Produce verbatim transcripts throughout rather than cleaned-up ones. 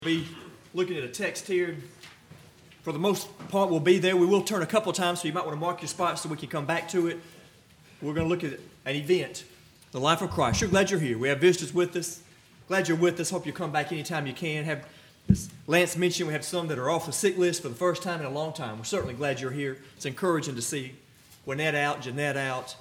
Be looking at a text here. For the most part, we'll be there. We will turn a couple times, so you might want to mark your spot so we can come back to it. We're going to look at an event, the life of Christ. Sure glad you're here. We have visitors with us. Glad you're with us. Hope you come back anytime you can. Have, as Lance mentioned, we have some that are off the sick list for the first time in a long time. We're certainly glad you're here. It's encouraging to see Gwinnett out, Jeanette out.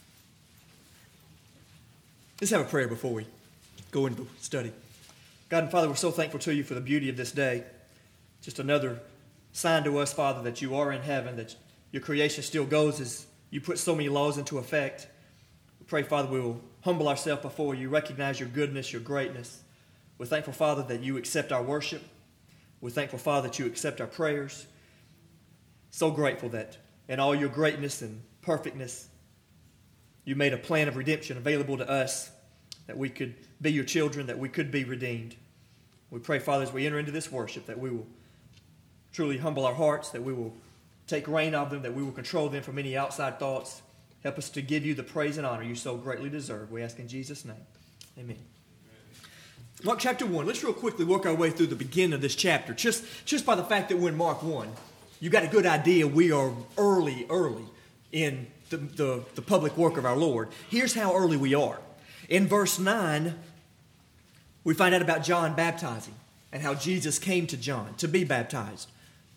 Let's have a prayer before we go into the study. God and Father, we're so thankful to you for the beauty of this day. Just another sign to us, Father, that you are in heaven, that your creation still goes as you put so many laws into effect. We pray, Father, we will humble ourselves before you, recognize your goodness, your greatness. We're thankful, Father, that you accept our worship. We're thankful, Father, that you accept our prayers. So grateful that in all your greatness and perfectness, you made a plan of redemption available to us, that we could be your children, that we could be redeemed. We pray, Father, as we enter into this worship, that we will truly humble our hearts, that we will take reign of them, that we will control them from any outside thoughts. Help us to give you the praise and honor you so greatly deserve. We ask in Jesus' name. Amen. Mark chapter one. Let's real quickly work our way through the beginning of this chapter. Just, just by the fact that we're in Mark one, you got a good idea we are early, early in the, the, the public work of our Lord. Here's how early we are. In verse nine, we find out about John baptizing and how Jesus came to John to be baptized.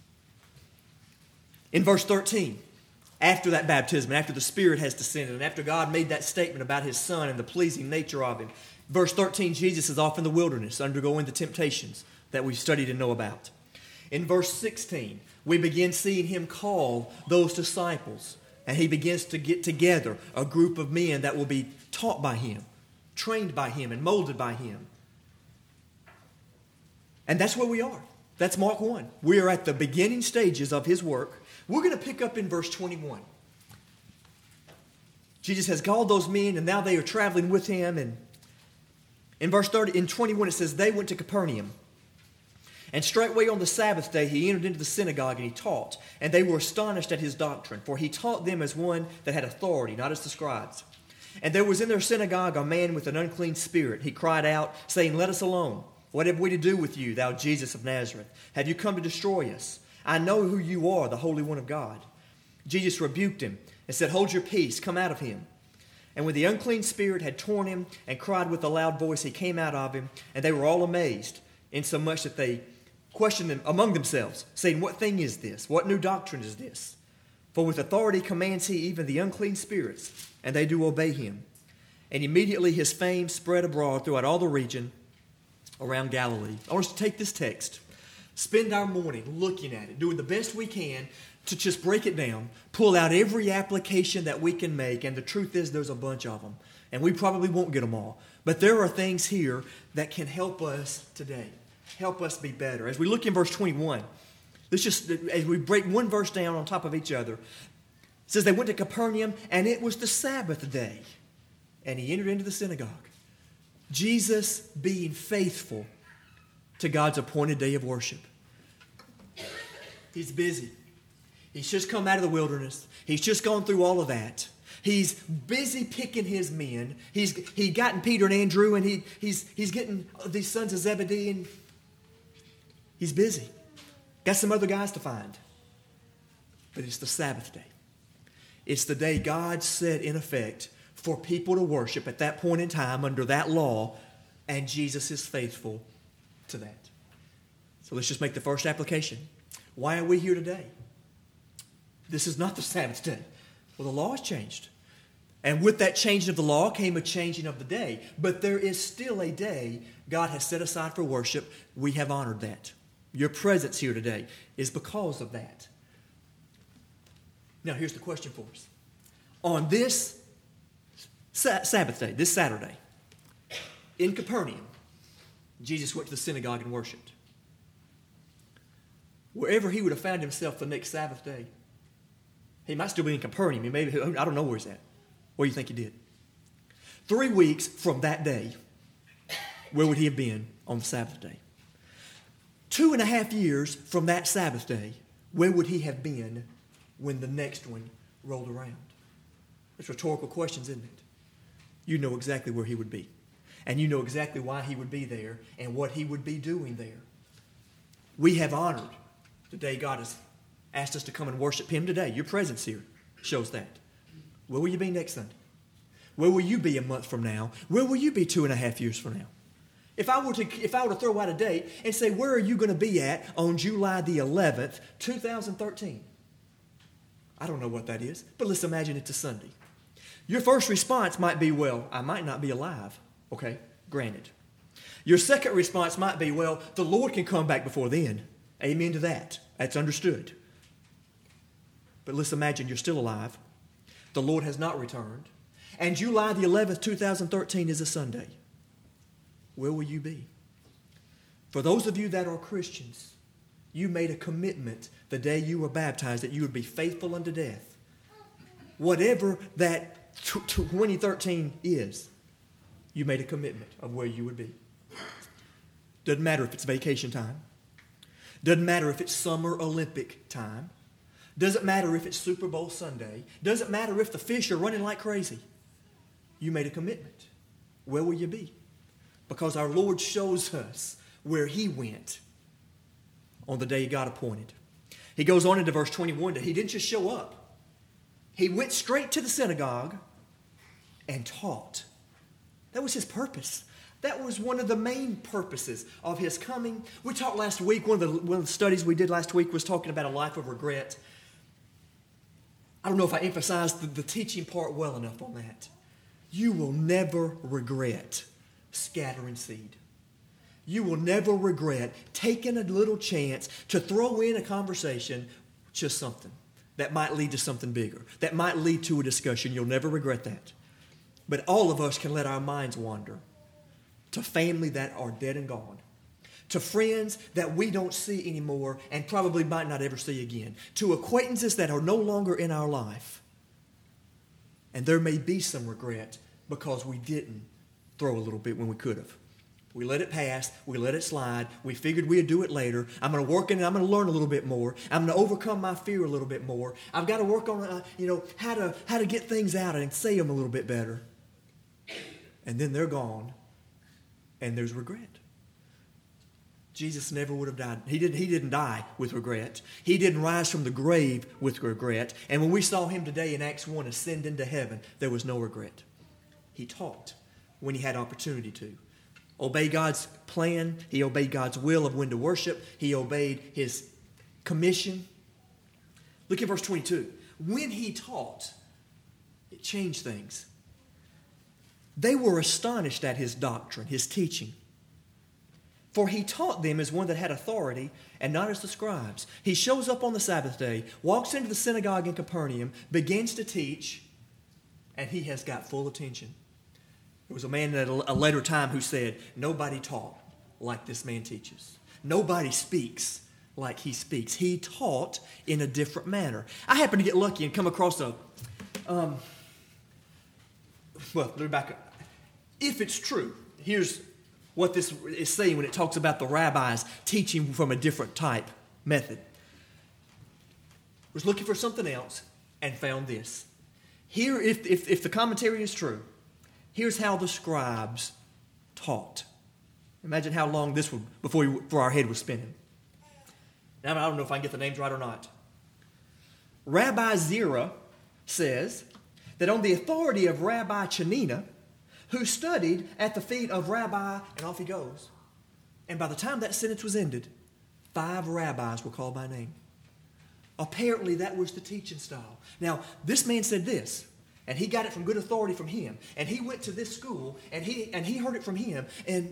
In verse thirteen, after that baptism, after the Spirit has descended, and after God made that statement about His Son and the pleasing nature of Him, verse thirteen, Jesus is off in the wilderness undergoing the temptations that we've studied and know about. In verse sixteen, we begin seeing Him call those disciples, and He begins to get together a group of men that will be taught by Him, trained by Him, and molded by Him. And that's where we are. That's Mark one. We are at the beginning stages of His work. We're going to pick up in verse twenty-one. Jesus has called those men, and now they are traveling with Him. And in verse thirty, in twenty-one, it says, they went to Capernaum. And straightway on the Sabbath day, He entered into the synagogue, and He taught. And they were astonished at His doctrine, for He taught them as one that had authority, not as the scribes. And there was in their synagogue a man with an unclean spirit. He cried out, saying, let us alone. What have we to do with you, thou Jesus of Nazareth? Have you come to destroy us? I know who you are, the Holy One of God. Jesus rebuked him and said, hold your peace, come out of him. And when the unclean spirit had torn him and cried with a loud voice, he came out of him, and they were all amazed, insomuch that they questioned them among themselves, saying, what thing is this? What new doctrine is this? For with authority commands he even the unclean spirits, and they do obey him. And immediately his fame spread abroad throughout all the region around Galilee. I want us to take this text, spend our morning looking at it, doing the best we can to just break it down, pull out every application that we can make, and the truth is there's a bunch of them, and we probably won't get them all. But there are things here that can help us today, help us be better. As we look in verse twenty-one, let's just, as we break one verse down on top of each other, it says they went to Capernaum, and it was the Sabbath day, and He entered into the synagogue. Jesus being faithful to God's appointed day of worship. He's busy. He's just come out of the wilderness. He's just gone through all of that. He's busy picking his men. He's he gotten Peter and Andrew, and he he's he's getting these sons of Zebedee, and he's busy. Got some other guys to find. But it's the Sabbath day. It's the day God set in effect for people to worship at that point in time under that law, and Jesus is faithful to that. So let's just make the first application. Why are we here today? This is not the Sabbath day. Well, the law has changed. And with that changing of the law came a changing of the day. But there is still a day God has set aside for worship. We have honored that. Your presence here today is because of that. Now, here's the question for us. On this Sabbath day, this Saturday, in Capernaum, Jesus went to the synagogue and worshiped. Wherever he would have found himself the next Sabbath day, he might still be in Capernaum. He maybe, I don't know where he's at. Where do you think he did? Three weeks from that day, where would he have been on the Sabbath day? Two and a half years from that Sabbath day, where would he have been when the next one rolled around? It's rhetorical questions, isn't it? You know exactly where he would be. And you know exactly why he would be there and what he would be doing there. We have honored the day God has asked us to come and worship Him today. Your presence here shows that. Where will you be next Sunday? Where will you be a month from now? Where will you be two and a half years from now? If I were to, if I were to throw out a date and say, where are you going to be at on July the eleventh, two thousand thirteen? I don't know what that is, but let's imagine it's a Sunday. Your first response might be, well, I might not be alive. Okay, granted. Your second response might be, well, the Lord can come back before then. Amen to that. That's understood. But let's imagine you're still alive. The Lord has not returned. And July the eleventh, two thousand thirteen is a Sunday. Where will you be? For those of you that are Christians, you made a commitment the day you were baptized that you would be faithful unto death. Whatever that twenty thirteen is, you made a commitment of where you would be. Doesn't matter if it's vacation time. Doesn't matter if it's summer Olympic time. Doesn't matter if it's Super Bowl Sunday. Doesn't matter if the fish are running like crazy. You made a commitment. Where will you be? Because our Lord shows us where He went on the day God appointed. He goes on into verse twenty-one that He didn't just show up. He went straight to the synagogue and taught. That was His purpose. That was one of the main purposes of His coming. We talked last week, one of the, one of the studies we did last week was talking about a life of regret. I don't know if I emphasized the, the teaching part well enough on that. You will never regret scattering seed. You will never regret taking a little chance to throw in a conversation, just something that might lead to something bigger, that might lead to a discussion. You'll never regret that. But all of us can let our minds wander to family that are dead and gone, to friends that we don't see anymore and probably might not ever see again, to acquaintances that are no longer in our life. And there may be some regret because we didn't throw a little bit when we could have. We let it pass. We let it slide. We figured we'd do it later. I'm going to work in it. I'm going to learn a little bit more. I'm going to overcome my fear a little bit more. I've got to work on, uh, you know, how to how to get things out and say them a little bit better. And then they're gone, and there's regret. Jesus never would have died. He didn't, he didn't die with regret. He didn't rise from the grave with regret. And when we saw Him today in Acts one ascend into heaven, there was no regret. He taught when He had opportunity to. Obey God's plan. He obeyed God's will of when to worship. He obeyed His commission. Look at verse twenty-two. When He taught, it changed things. They were astonished at His doctrine, His teaching. For He taught them as one that had authority and not as the scribes. He shows up on the Sabbath day, walks into the synagogue in Capernaum, begins to teach, and He has got full attention. There was a man at a later time who said, nobody taught like this man teaches. Nobody speaks like he speaks. He taught in a different manner. I happened to get lucky and come across a, um, well, let me back up. If it's true, here's what this is saying when it talks about the rabbis teaching from a different type method. Was looking for something else and found this. Here, if, if, if the commentary is true, here's how the scribes taught. Imagine how long this would, before, we, before our head was spinning. Now, I don't know if I can get the names right or not. Rabbi Zerah says that on the authority of Rabbi Chanina, who studied at the feet of Rabbi, and off he goes. And by the time that sentence was ended, five rabbis were called by name. Apparently that was the teaching style. Now, this man said this, and he got it from good authority from him. And he went to this school, and he and he heard it from him. And,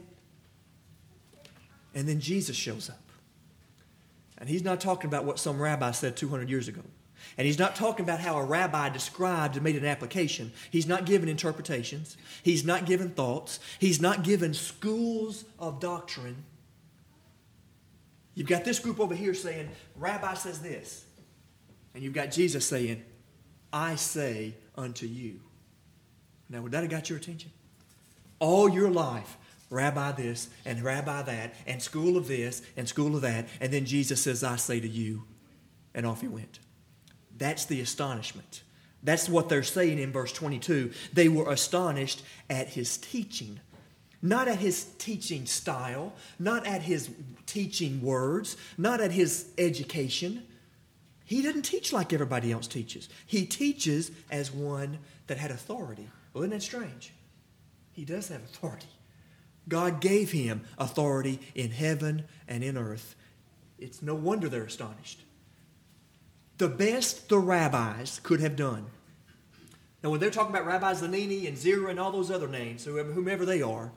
and then Jesus shows up. And He's not talking about what some rabbi said two hundred years ago. And He's not talking about how a rabbi described and made an application. He's not giving interpretations. He's not giving thoughts. He's not giving schools of doctrine. You've got this group over here saying, Rabbi says this. And you've got Jesus saying, I say unto you. Now, would that have got your attention? All your life, Rabbi this and Rabbi that and school of this and school of that. And then Jesus says, I say to you. And off He went. That's the astonishment. That's what they're saying in verse twenty-two. They were astonished at His teaching. Not at his teaching style, not at his teaching words, not at his education. He doesn't teach like everybody else teaches. He teaches as one that had authority. Well, isn't that strange? He does have authority. God gave him authority in heaven and in earth. It's no wonder they're astonished. The best the rabbis could have done. Now, when they're talking about Rabbi Zanini and Zerah and all those other names, whoever, whomever they are,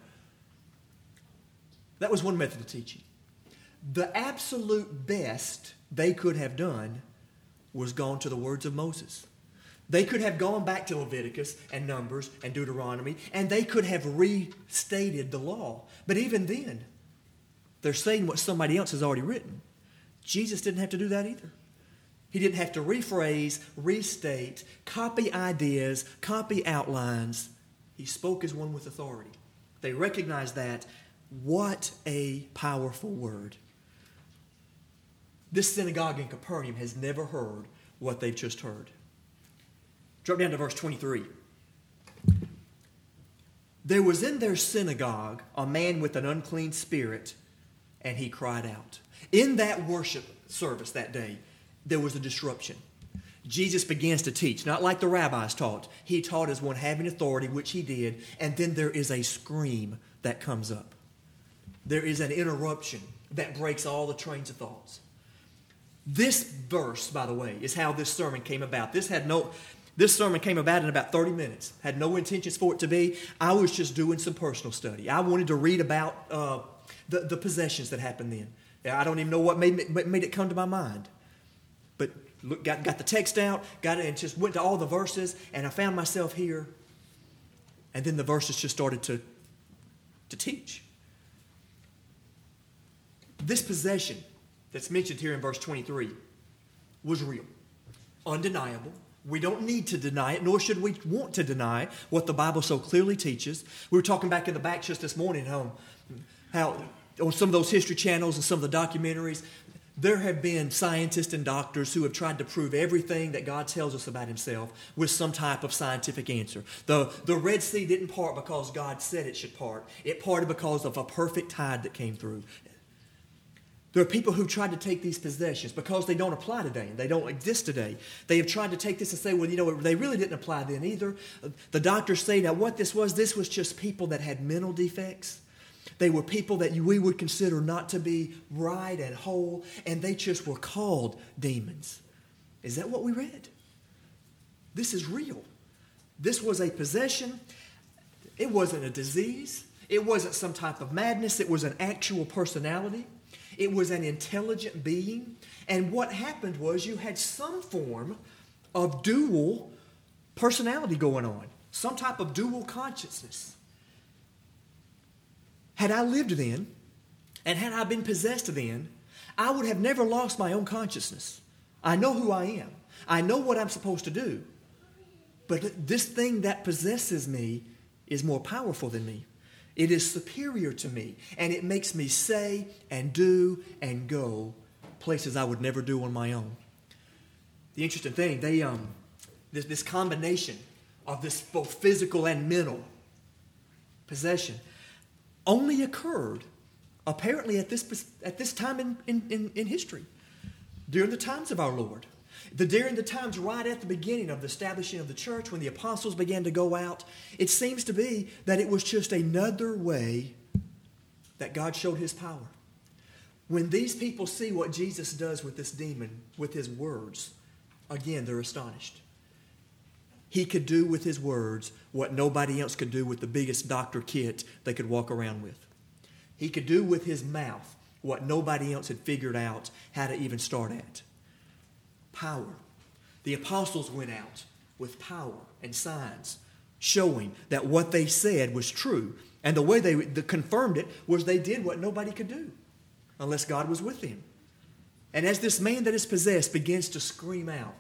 that was one method of teaching. The absolute best they could have done was gone to the words of Moses. They could have gone back to Leviticus and Numbers and Deuteronomy, and they could have restated the law. But even then, they're saying what somebody else has already written. Jesus didn't have to do that either. He didn't have to rephrase, restate, copy ideas, copy outlines. He spoke as one with authority. They recognized that. What a powerful word. This synagogue in Capernaum has never heard what they've just heard. Drop down to verse twenty-three. There was in their synagogue a man with an unclean spirit, and he cried out. In that worship service that day, there was a disruption. Jesus begins to teach, not like the rabbis taught. He taught as one having authority, which he did, and then there is a scream that comes up. There is an interruption that breaks all the trains of thoughts. This verse, by the way, is how this sermon came about. This had no, this sermon came about in about thirty minutes. Had no intentions for it to be. I was just doing some personal study. I wanted to read about uh, the, the possessions that happened then. I don't even know what made, made it come to my mind. But look, got, got the text out, got it, and just went to all the verses, and I found myself here. And then the verses just started to, to teach. This possession that's mentioned here in verse twenty-three was real, undeniable. We don't need to deny it, nor should we want to deny what the Bible so clearly teaches. We were talking back in the back just this morning home, how on some of those history channels and some of the documentaries, there have been scientists and doctors who have tried to prove everything that God tells us about himself with some type of scientific answer. The, the Red Sea didn't part because God said it should part. It parted because of a perfect tide that came through. There are people who tried to take these possessions because they don't apply today. They don't exist today. They have tried to take this and say, well, you know, they really didn't apply then either. The doctors say, now what this was, this was just people that had mental defects. They were people that we would consider not to be right and whole, and they just were called demons. Is that what we read? This is real. This was a possession. It wasn't a disease. It wasn't some type of madness. It was an actual personality. It was an intelligent being. And what happened was you had some form of dual personality going on, some type of dual consciousness. Had I lived then, and had I been possessed then, I would have never lost my own consciousness. I know who I am. I know what I'm supposed to do. But this thing that possesses me is more powerful than me. It is superior to me, and it makes me say and do and go places I would never do on my own. The interesting thing, they um, this, this combination of this both physical and mental possession only occurred apparently at this at this time in, in, in, in history, during the times of our Lord. The, during the times right at the beginning of the establishing of the church, when the apostles began to go out, it seems to be that it was just another way that God showed his power. When these people see what Jesus does with this demon, with his words, again, they're astonished. He could do with his words what nobody else could do with the biggest doctor kit they could walk around with. He could do with his mouth what nobody else had figured out how to even start at. Power. The apostles went out with power and signs, showing that what they said was true. And the way they confirmed it was they did what nobody could do unless God was with them. And as this man that is possessed begins to scream out,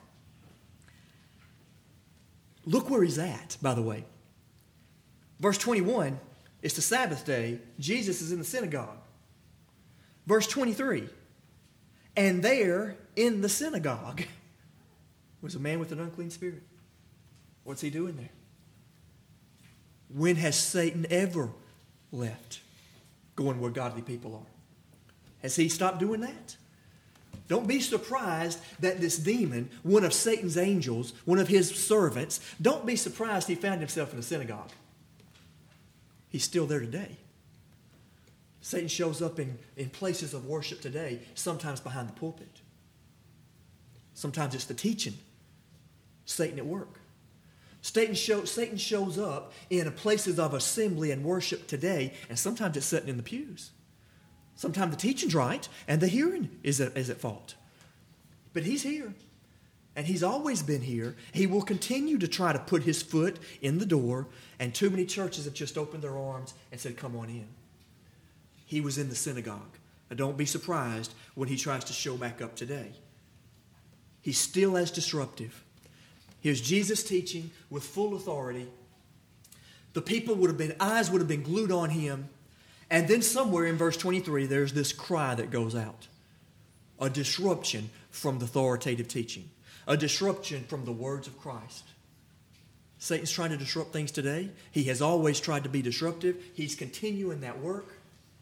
look where he's at, by the way. Verse twenty-one, it's the Sabbath day. Jesus is in the synagogue. Verse twenty-three, and there in the synagogue was a man with an unclean spirit. What's he doing there? When has Satan ever left, going where godly people are. Has he stopped doing that? Don't be surprised that this demon, one of Satan's angels, one of his servants, don't be surprised he found himself in a synagogue. He's still there today. Satan shows up in, in places of worship today, sometimes behind the pulpit. Sometimes it's the teaching. Satan at work. Satan, show, Satan shows up in places of assembly and worship today, and sometimes it's sitting in the pews. Sometimes the teaching's right, and the hearing is at, is at fault. But he's here, and he's always been here. He will continue to try to put his foot in the door, and too many churches have just opened their arms and said, come on in. He was in the synagogue. Now don't be surprised when he tries to show back up today. He's still as disruptive. Here's Jesus teaching with full authority. The people would have been, eyes would have been glued on him. And then somewhere in verse twenty-three, there's this cry that goes out. A disruption from the authoritative teaching. A disruption from the words of Christ. Satan's trying to disrupt things today. He has always tried to be disruptive. He's continuing that work.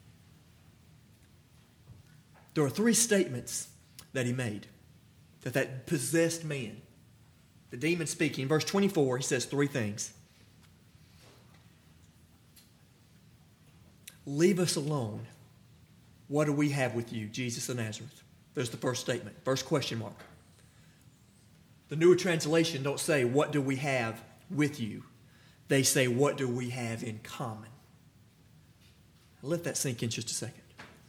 There are three statements that he made. That that possessed man, the demon speaking. In verse twenty-four, he says three things. Leave us alone. What do we have with you, Jesus of Nazareth? There's the first statement, first question mark. The newer translation don't say, what do we have with you? They say, what do we have in common? Let that sink in just a second.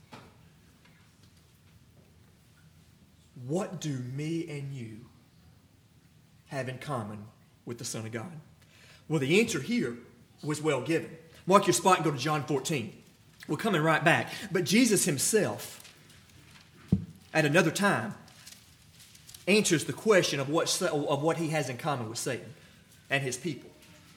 What do me and you have in common with the Son of God? Well, the answer here was well given. Mark your spot and go to John fourteen. We're coming right back. But Jesus himself, at another time, answers the question of what, of what he has in common with Satan and his people.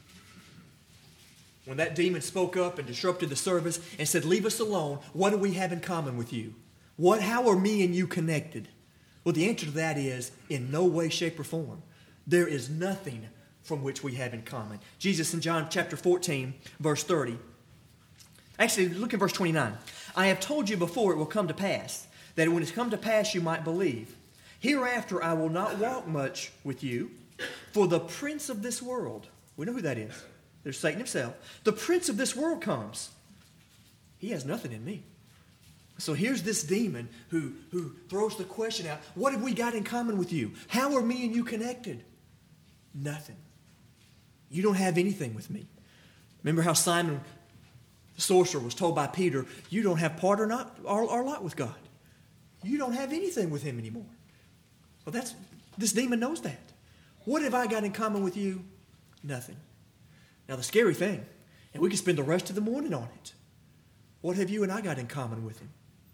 When that demon spoke up and disrupted the service and said, leave us alone, what do we have in common with you? What, how are me and you connected? Well, the answer to that is in no way, shape, or form. There is nothing from which we have in common. Jesus in John chapter fourteen, verse thirty. Actually, look at verse twenty-nine. I have told you before it will come to pass, that when it's come to pass you might believe. Hereafter I will not walk much with you, for the prince of this world, we know who that is. There's Satan himself. The prince of this world comes. He has nothing in me. So here's this demon who, who throws the question out, what have we got in common with you? How are me and you connected? Nothing. You don't have anything with me. Remember how Simon the sorcerer was told by Peter, you don't have part or not or, or lot with God. You don't have anything with him anymore. Well, that's this demon knows that. What have I got in common with you? Nothing. Now the scary thing, and we can spend the rest of the morning on it. What have you and I got in common with him?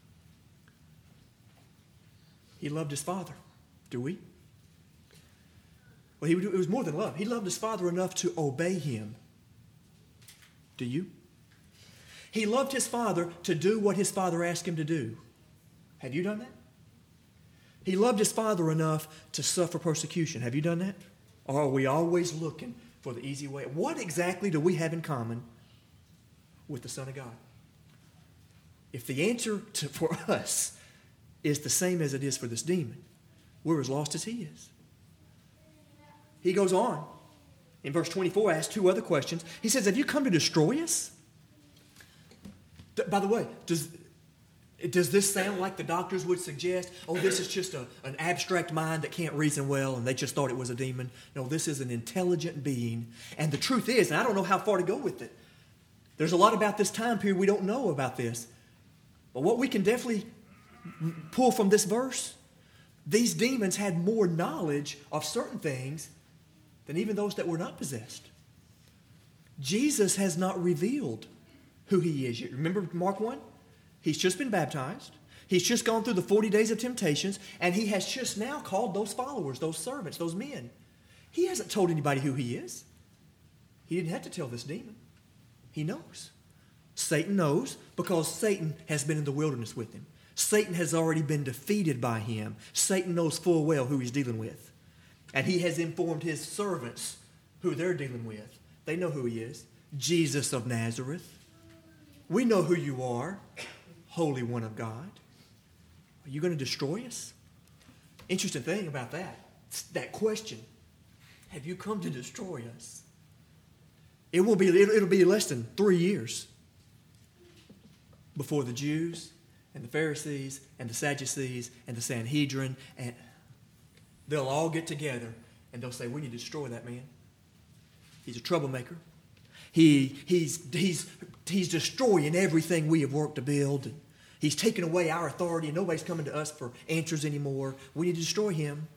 He loved his Father. Do we? Well, he, it was more than love. He loved his Father enough to obey him. Do you? He loved his Father to do what his Father asked him to do. Have you done that? He loved his Father enough to suffer persecution. Have you done that? Or are we always looking for the easy way? What exactly do we have in common with the Son of God? If the answer to, for us is the same as it is for this demon, we're as lost as he is. He goes on. In verse twenty-four, asks two other questions. He says, have you come to destroy us? By the way, does, does this sound like the doctors would suggest, oh, this is just a, an abstract mind that can't reason well and they just thought it was a demon? No, this is an intelligent being. And the truth is, and I don't know how far to go with it, there's a lot about this time period we don't know about this. But what we can definitely pull from this verse, these demons had more knowledge of certain things than even those that were not possessed. Jesus has not revealed who he is. You remember Mark one? He's just been baptized. He's just gone through the forty days of temptations, and he has just now called those followers, those servants, those men. He hasn't told anybody who he is. He didn't have to tell this demon. He knows. Satan knows because Satan has been in the wilderness with him. Satan has already been defeated by him. Satan knows full well who he's dealing with. And he has informed his servants who they're dealing with. They know who he is. Jesus of Nazareth. We know who you are, Holy One of God. Are you going to destroy us? Interesting thing about that, that question. Have you come to destroy us? It will be, it'll, it'll be less than three years before the Jews and the Pharisees and the Sadducees and the Sanhedrin, and they'll all get together and they'll say, we need to destroy that man. He's a troublemaker. He, he's, he's, he's destroying everything we have worked to build. He's taken away our authority, and nobody's coming to us for answers anymore. We need to destroy him.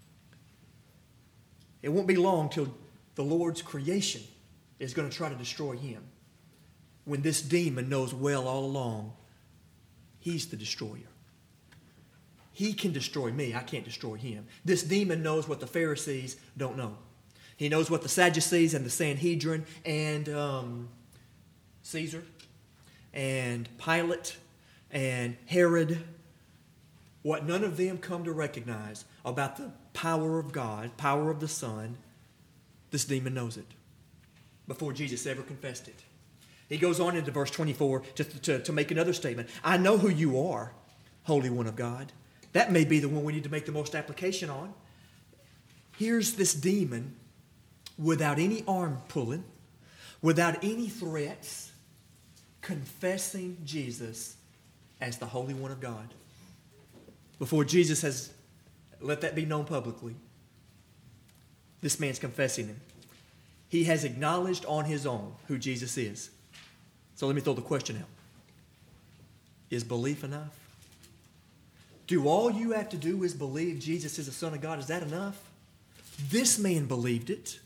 It won't be long till the Lord's creation is going to try to destroy him. When this demon knows well all along, he's the destroyer. He can destroy me. I can't destroy him. This demon knows what the Pharisees don't know. He knows what the Sadducees and the Sanhedrin and um, Caesar and Pilate and Herod, what none of them come to recognize about the power of God, power of the Son, this demon knows it before Jesus ever confessed it. He goes on into verse twenty-four to, to, to make another statement. I know who you are, Holy One of God. That may be the one we need to make the most application on. Here's this demon without any arm pulling, without any threats, confessing Jesus as the Holy One of God. Before Jesus has let that be known publicly, this man's confessing him. He has acknowledged on his own who Jesus is. So let me throw the question out. Is belief enough? Do all you have to do is believe Jesus is the Son of God? Is that enough? This man believed it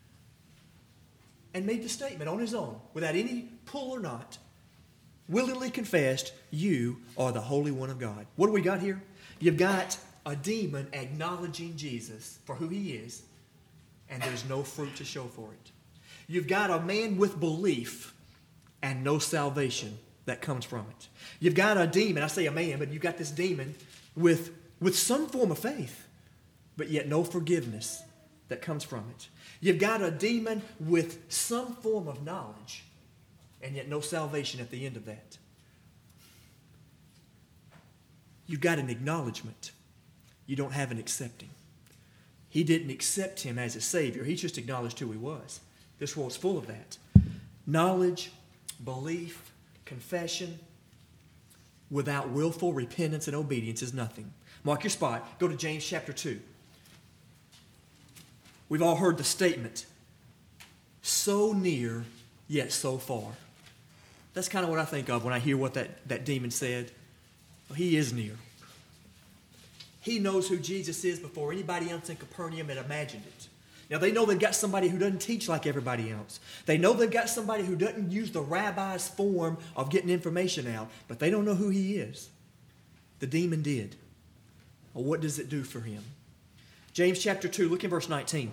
and made the statement on his own, without any pull or not, willingly confessed, you are the Holy One of God. What do we got here? You've got a demon acknowledging Jesus for who he is, and there's no fruit to show for it. You've got a man with belief and no salvation that comes from it. You've got a demon, I say a man, but you've got this demon with, with some form of faith, but yet no forgiveness that comes from it. You've got a demon with some form of knowledge, and yet no salvation at the end of that. You've got an acknowledgement. You don't have an accepting. He didn't accept him as a Savior. He just acknowledged who he was. This world's full of that. Knowledge, belief, confession, without willful repentance and obedience is nothing. Mark your spot. Go to James chapter two. We've all heard the statement, so near, yet so far. That's kind of what I think of when I hear what that, that demon said. Well, he is near. He knows who Jesus is before anybody else in Capernaum had imagined it. Now, they know they've got somebody who doesn't teach like everybody else. They know they've got somebody who doesn't use the rabbi's form of getting information out, but they don't know who he is. The demon did. Well, what does it do for him? James chapter two, look in verse nineteen.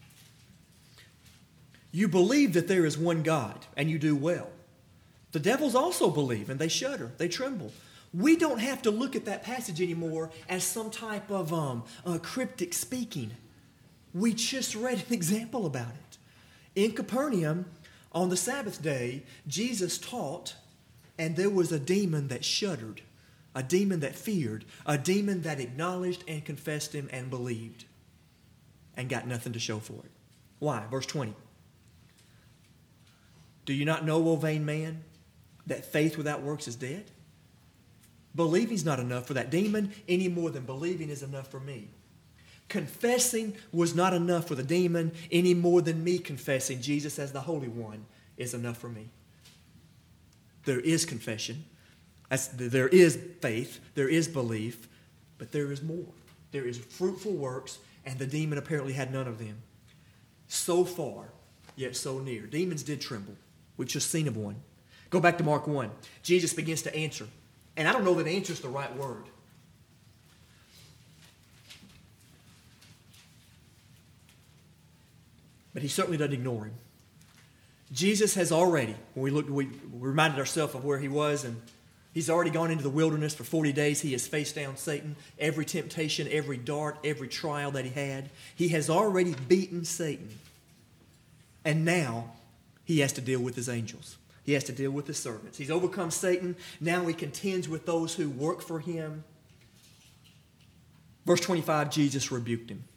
You believe that there is one God, and you do well. The devils also believe, and they shudder, they tremble. We don't have to look at that passage anymore as some type of um, uh, cryptic speaking. We just read an example about it. In Capernaum, on the Sabbath day, Jesus taught, and there was a demon that shuddered, a demon that feared, a demon that acknowledged and confessed him and believed, and got nothing to show for it. Why? Verse twenty. Do you not know, O vain man, that faith without works is dead? Believing's not enough for that demon any more than believing is enough for me. Confessing was not enough for the demon any more than me confessing Jesus as the Holy One is enough for me. There is confession. There is faith. There is belief. But there is more. There is fruitful works, and the demon apparently had none of them. So far, yet so near. Demons did tremble. We've just seen of one. Go back to Mark one. Jesus begins to answer. And I don't know that answer is the right word. But he certainly doesn't ignore him. Jesus has already, when we looked, we reminded ourselves of where he was, and he's already gone into the wilderness for forty days. He has faced down Satan, every temptation, every dart, every trial that he had. He has already beaten Satan. And now he has to deal with his angels. He has to deal with his servants. He's overcome Satan. Now he contends with those who work for him. Verse twenty-five, Jesus rebuked him.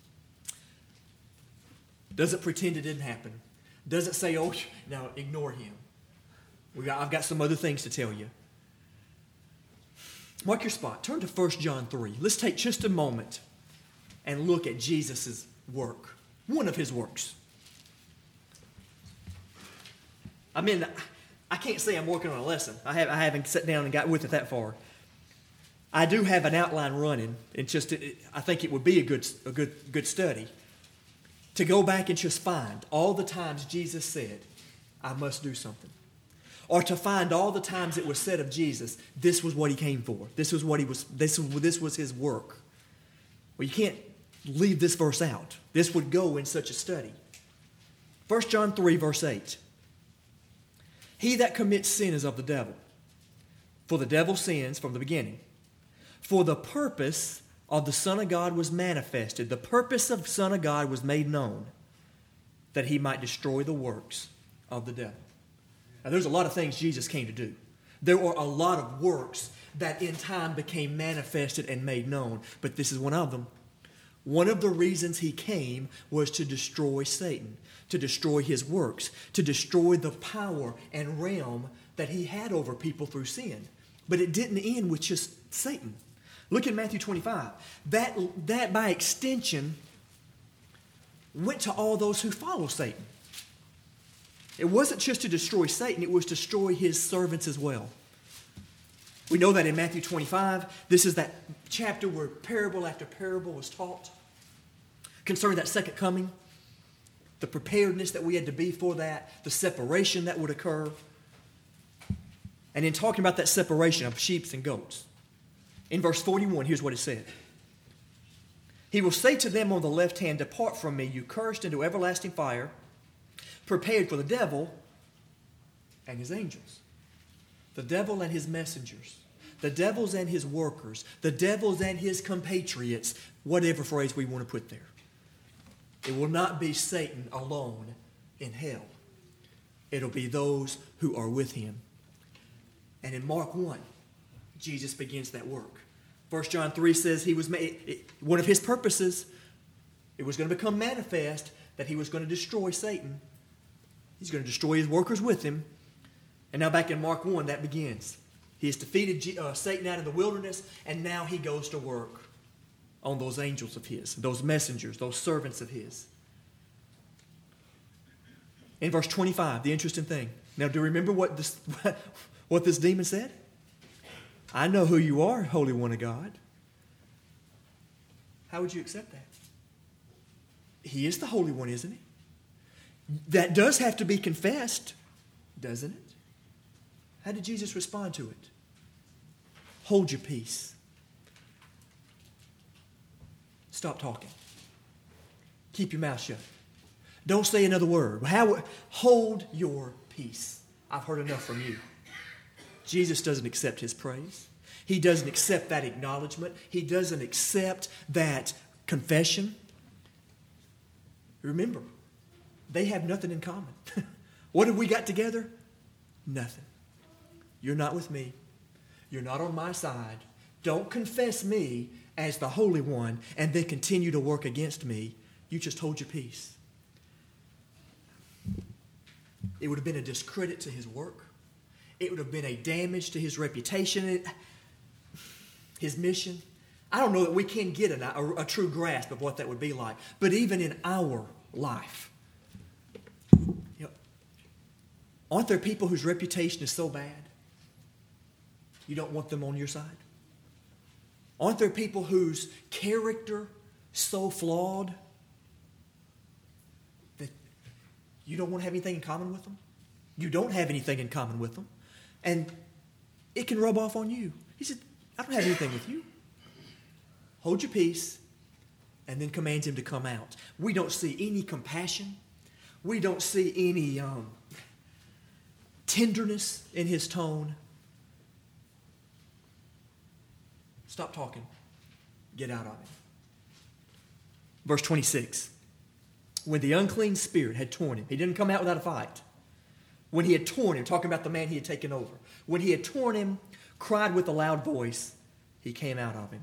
Doesn't pretend it didn't happen. Doesn't say, oh, now ignore him. We got, I've got some other things to tell you. Mark your spot. Turn to First John three. Let's take just a moment and look at Jesus' work. One of his works. I mean, I can't say I'm working on a lesson. I, have, I haven't sat down and got with it that far. I do have an outline running. It's just, it, I think it would be a good, a good, good study to go back and just find all the times Jesus said, I must do something. Or to find all the times it was said of Jesus, this was what he came for. This was what he was, this was, this was his work. Well, you can't leave this verse out. This would go in such a study. First John three, verse eight. He that commits sin is of the devil, for the devil sins from the beginning. For the purpose of the Son of God was manifested. The purpose of the Son of God was made known, that he might destroy the works of the devil. Now, there's a lot of things Jesus came to do. There were a lot of works that in time became manifested and made known, but this is one of them. One of the reasons he came was to destroy Satan, to destroy his works, to destroy the power and realm that he had over people through sin. But it didn't end with just Satan. Look at Matthew twenty-five. That, that by extension went to all those who follow Satan. It wasn't just to destroy Satan, it was to destroy his servants as well. We know that in Matthew twenty-five, this is that chapter where parable after parable was taught concerning that second coming, the preparedness that we had to be for that, the separation that would occur. And in talking about that separation of sheep and goats, in verse forty-one, here's what it said. He will say to them on the left hand, depart from me, you cursed, into everlasting fire, prepared for the devil and his angels. The devil and his messengers. The devils and his workers. The devils and his compatriots. Whatever phrase we want to put there. It will not be Satan alone in hell. It'll be those who are with him. And in Mark one, Jesus begins that work. First John three says he was made, it, one of his purposes, it was going to become manifest that he was going to destroy Satan. He's going to destroy his workers with him. And now back in Mark one, that begins. He has defeated uh, Satan out in the wilderness, and now he goes to work on those angels of his, those messengers, those servants of his. In verse twenty-five, the interesting thing. Now, do you remember what this, what this demon said? I know who you are, Holy One of God. How would you accept that? He is the Holy One, isn't he? That does have to be confessed, doesn't it? How did Jesus respond to it? Hold your peace. Stop talking. Keep your mouth shut. Don't say another word. How, hold your peace. I've heard enough from you. Jesus doesn't accept his praise. He doesn't accept that acknowledgement. He doesn't accept that confession. Remember, they have nothing in common. What have we got together? Nothing. You're not with me. You're not on my side. Don't confess me as the Holy One and then continue to work against me. You just hold your peace. It would have been a discredit to his work. It would have been a damage to his reputation, his mission. I don't know that we can get a, a, a true grasp of what that would be like. But even in our life, you know, aren't there people whose reputation is so bad you don't want them on your side? Aren't there people whose character so flawed that you don't want to have anything in common with them? You don't have anything in common with them. And it can rub off on you. He said, I don't have anything with you. Hold your peace, and then commands him to come out. We don't see any compassion. We don't see any um, tenderness in his tone. Stop talking. Get out of it. Verse twenty-six. When the unclean spirit had torn him, he didn't come out without a fight. when he had torn him, talking about the man he had taken over, when he had torn him, cried with a loud voice, he came out of him.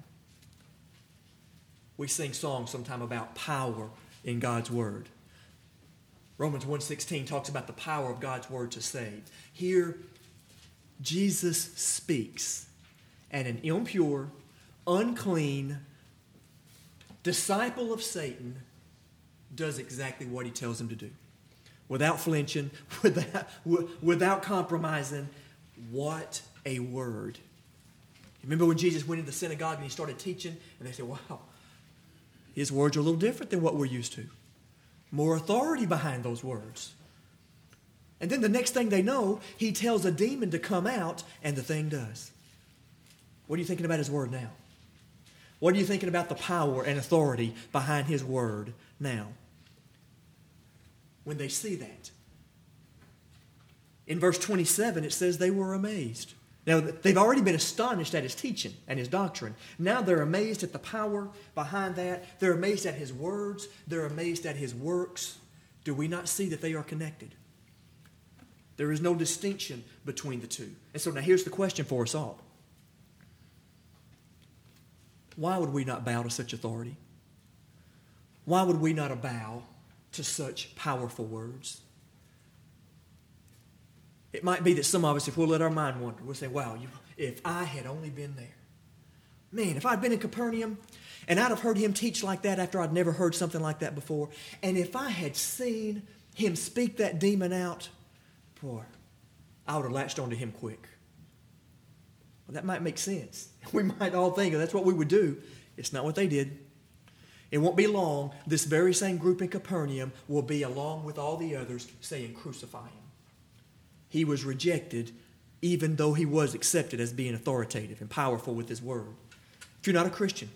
We sing songs sometime about power in God's word. Romans one sixteen talks about the power of God's word to save. Here, Jesus speaks, and an impure, unclean disciple of Satan does exactly what he tells him to do. Without flinching, without, without compromising. What a word. Remember when Jesus went into the synagogue and he started teaching, and they said, wow, his words are a little different than what we're used to. More authority behind those words. And then the next thing they know, he tells a demon to come out, and the thing does. What are you thinking about his word now? What are you thinking about the power and authority behind his word now? When they see that. In verse twenty-seven, it says they were amazed. Now, they've already been astonished at his teaching and his doctrine. Now they're amazed at the power behind that. They're amazed at his words. They're amazed at his works. Do we not see that they are connected? There is no distinction between the two. And so now here's the question for us all. Why would we not bow to such authority? Why would we not bow to such powerful words? It might be that some of us, if we'll let our mind wander, we'll say, wow, you, if I had only been there. Man, if I'd been in Capernaum and I'd have heard him teach like that after I'd never heard something like that before, and if I had seen him speak that demon out, boy, I would have latched onto him quick. Well, that might make sense. We might all think that's what we would do. It's not what they did. It won't be long. This very same group in Capernaum will be, along with all the others, saying, crucify him. He was rejected, even though he was accepted as being authoritative and powerful with his word. If you're not a Christian,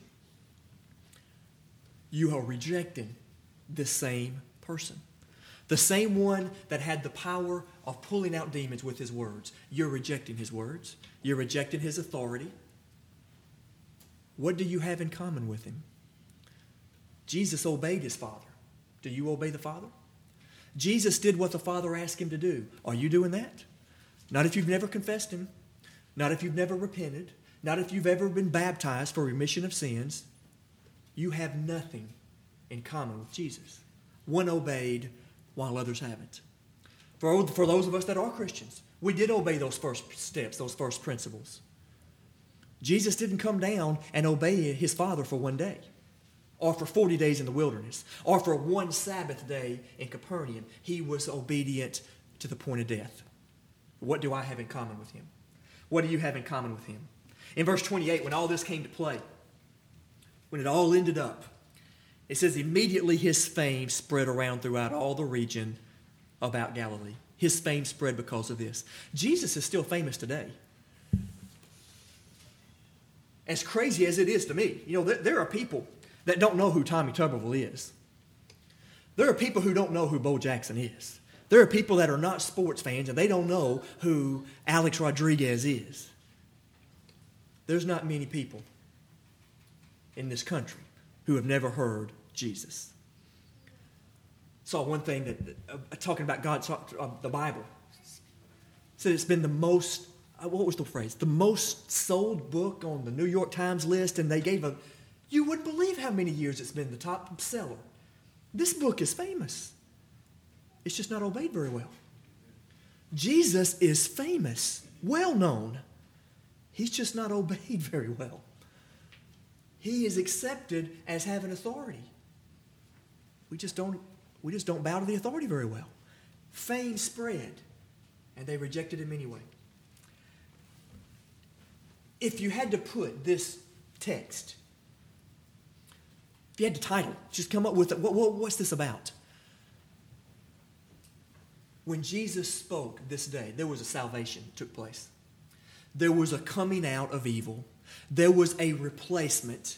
you are rejecting this same person. The same one that had the power of pulling out demons with his words. You're rejecting his words. You're rejecting his authority. What do you have in common with him? Jesus obeyed his Father. Do you obey the Father? Jesus did what the Father asked him to do. Are you doing that? Not if you've never confessed him. Not if you've never repented. Not if you've ever been baptized for remission of sins. You have nothing in common with Jesus. One obeyed while others haven't. For, for those of us that are Christians, we did obey those first steps, those first principles. Jesus didn't come down and obey his Father for one day, or for forty days in the wilderness, or for one Sabbath day in Capernaum. He was obedient to the point of death. What do I have in common with him? What do you have in common with him? In verse twenty-eight, when all this came to play, when it all ended up, it says immediately his fame spread around throughout all the region about Galilee. His fame spread because of this. Jesus is still famous today. As crazy as it is to me, you know, there, there are people that don't know who Tommy Tuberville is. There are people who don't know who Bo Jackson is. There are people that are not sports fans and they don't know who Alex Rodriguez is. There's not many people in this country who have never heard Jesus. Saw one thing that, uh, talking about God, uh, the Bible, said it's been the most, uh, what was the phrase? The most sold book on the New York Times list, and they gave a, you wouldn't believe how many years it's been the top seller. This book is famous. It's just not obeyed very well. Jesus is famous, well known. He's just not obeyed very well. He is accepted as having authority. We just don't, we just don't bow to the authority very well. Fame spread, and they rejected him anyway. If you had to put this text, if you had to title, just come up with it, what, what, what's this about? When Jesus spoke this day, there was a salvation that took place. There was a coming out of evil. There was a replacement.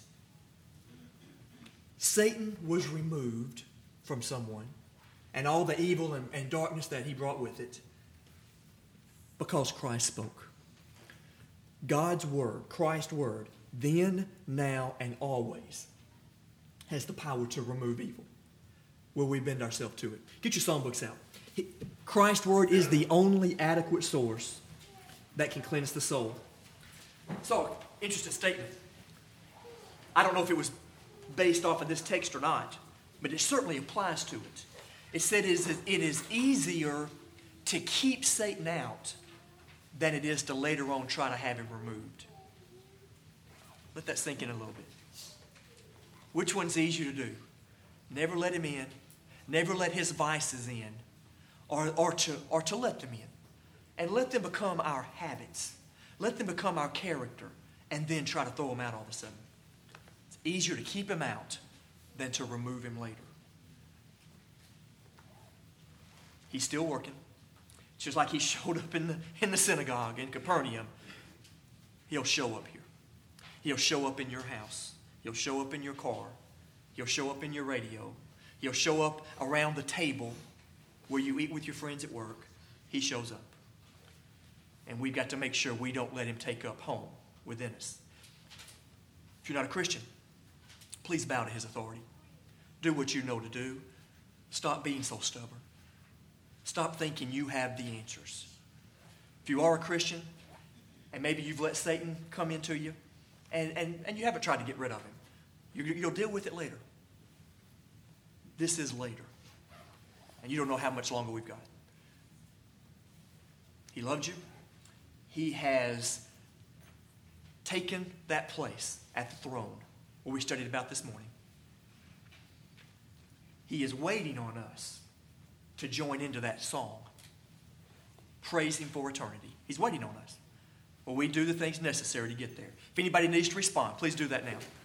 Satan was removed from someone and all the evil and, and darkness that he brought with it because Christ spoke. God's word, Christ's word, then, now, and always has the power to remove evil. Will we bend ourselves to it? Get your songbooks out. Christ's Word is the only adequate source that can cleanse the soul. So, interesting statement. I don't know if it was based off of this text or not, but it certainly applies to it. It said it is, it is easier to keep Satan out than it is to later on try to have him removed. Let that sink in a little bit. Which one's easier to do? Never let him in, never let his vices in, or, or, to, or to let them in. And let them become our habits. Let them become our character, and then try to throw them out all of a sudden. It's easier to keep him out than to remove him later. He's still working. Just like he showed up in the, in the synagogue in Capernaum, he'll show up here. He'll show up in your house. He'll show up in your car. He'll show up in your radio. He'll show up around the table where you eat with your friends at work. He shows up. And we've got to make sure we don't let him take up home within us. If you're not a Christian, please bow to his authority. Do what you know to do. Stop being so stubborn. Stop thinking you have the answers. If you are a Christian, and maybe you've let Satan come into you, and, and, and you haven't tried to get rid of him, you, you'll deal with it later. This is later. And you don't know how much longer we've got. He loved you. He has taken that place at the throne where we studied about this morning. He is waiting on us to join into that song. Praise him for eternity. He's waiting on us. Well, we do the things necessary to get there. If anybody needs to respond, please do that now.